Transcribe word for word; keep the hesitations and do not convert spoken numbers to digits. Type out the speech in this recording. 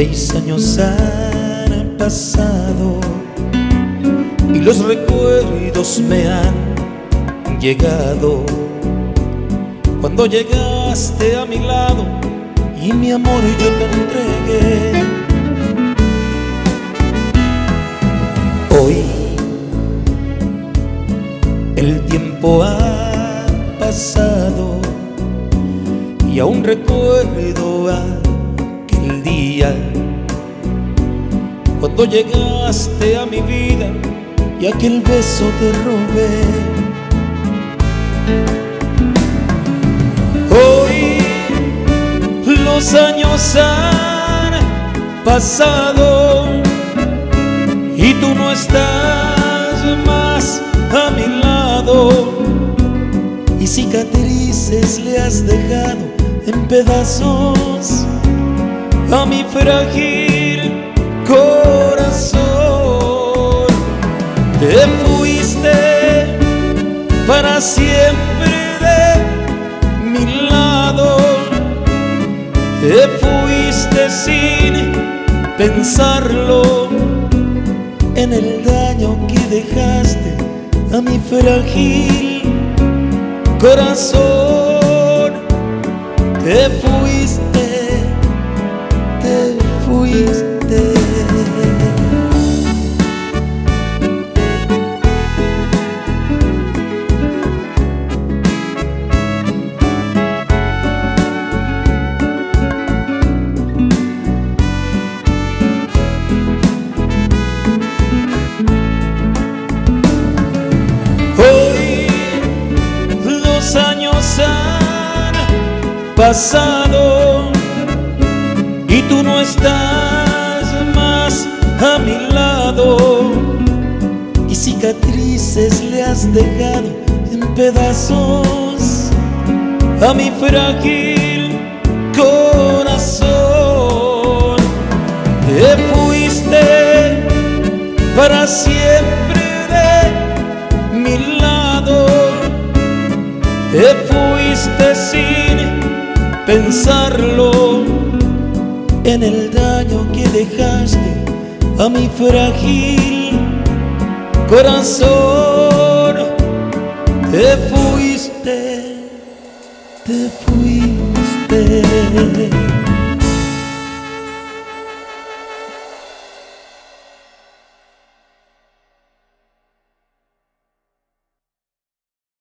Seis años han pasado y los recuerdos me han llegado. Cuando llegaste a mi lado y mi amor yo te entregué. Hoy el tiempo ha pasado y aún recuerdo aquel día cuando llegaste a mi vida y aquel beso te robé. Hoy los años han pasado y tú no estás más a mi lado, y cicatrices le has dejado en pedazos a mi frágil corazón. Te fuiste para siempre de mi lado, te fuiste sin pensarlo en el daño que dejaste a mi frágil corazón. Te fuiste, te fuiste. Hoy los años han pasado y tú no estás más a mi lado, y cicatrices le has dejado en pedazos a mi frágil corazón. Te fuiste para siempre de mi lado, te fuiste sin pensarlo en el daño que dejaste a mi frágil corazón.